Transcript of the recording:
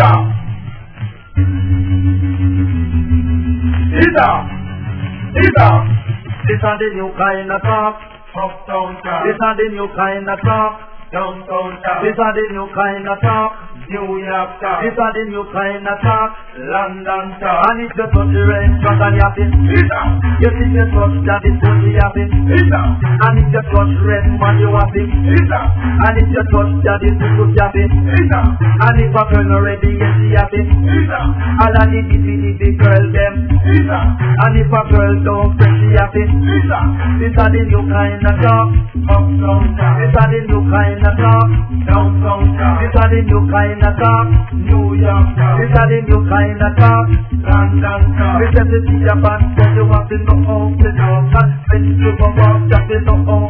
This are the new kind of talk. Uptown talk. This are the new kind of talk. Downtown talk. This are the new kind of talk. New York talk. This are the new kind of talk. London talk. And if you touch the restaurant and you have it, you see the touch that is what you have it. And if you touch red man you have it. And if you touch that is what you have it. And if a girl already yes she have it. All of the girl them. And if a girl don't fresh she have it. This are the new kind of talk. Uptown talk. This are the new kind of talk. Downtown talk. This are the new kind of talk. New York talk. This are the new kind of talk. London talk. This is the Japan, but you want to know how to talk. And when you go walk, just to know how